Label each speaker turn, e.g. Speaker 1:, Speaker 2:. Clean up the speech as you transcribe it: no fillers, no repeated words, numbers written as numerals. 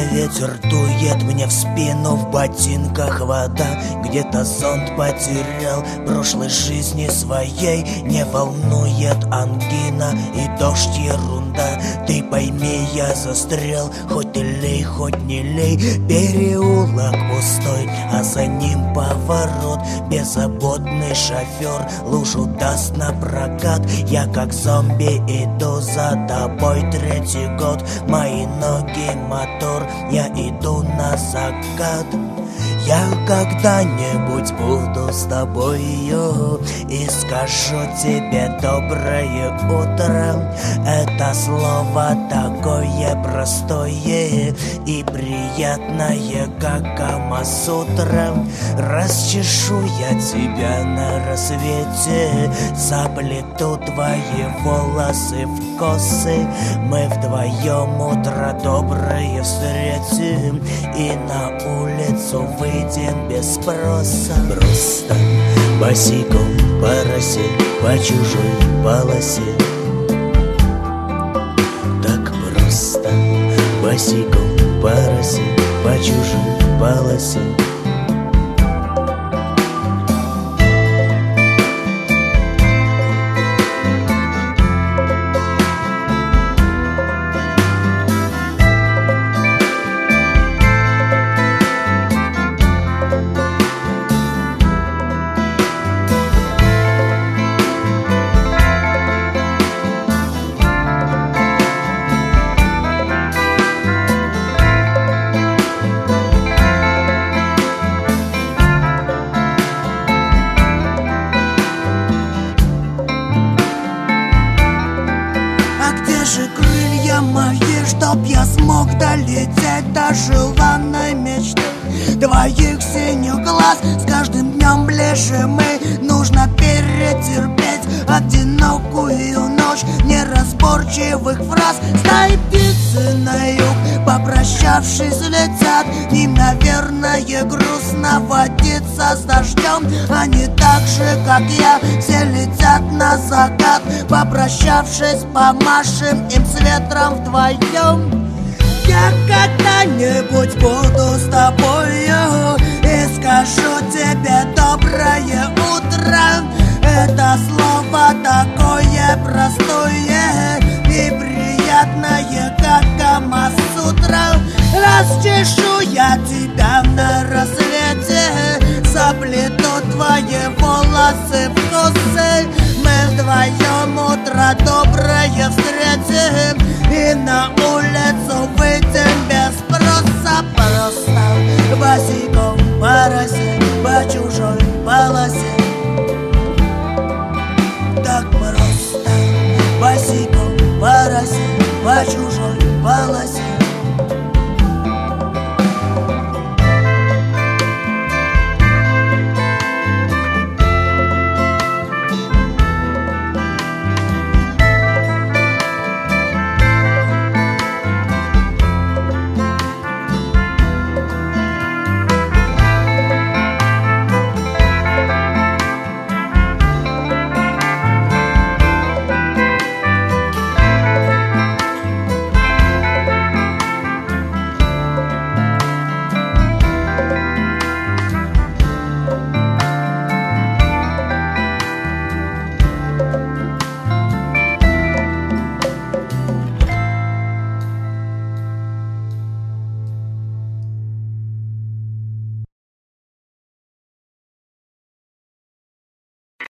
Speaker 1: ветер дует мне в спину, в ботинках вода. Где-то зонт потерял прошлой жизни своей. Не волнует ангина и дождь ерунда. Ты пойми, я застрял, хоть ты лей, хоть не лей. Переулок пустой, а за ним поворот. Беззаботный шофер лужу даст на прокат. Я как зомби иду за тобой третий год. Мои ноги мотор, я иду на закат. Я когда-нибудь буду с тобою и скажу тебе доброе утро. Это слово такое простое и приятное, как Камасутра. Расчешу я тебя на рассвете, заплету твои волосы в косы. Мы вдвоем утро доброе встретим и на улицу выйдем без спроса. Просто босиком по росе, по чужой полосе. Так просто босиком по росе, по чужой полосе. Крылья мои, чтоб я смог долететь до желанной мечты твоих синих глаз. С каждым днем ближе мы, нужно перетерпеть одинокую ночь неразборчивых фраз. Стаи птицы на юг, попрощавшись, летят. Им, наверное, грустно водиться с дождем. Они так же, как я, все летят на закат. Попрощавшись, помашем им с ветром вдвоем. Я когда-нибудь буду с тобою и скажу тебе доброе утро. Это слово такое простое и приятное, как Камасутра. Расчешу я тебя на рассвете, заплету твои волосы в косы. Мы вдвоем утро доброе встретим и на улицу выйдем без спроса. Просто босиком по росе, по чужой полосе. Так просто босиком по росе, по чужой полосе.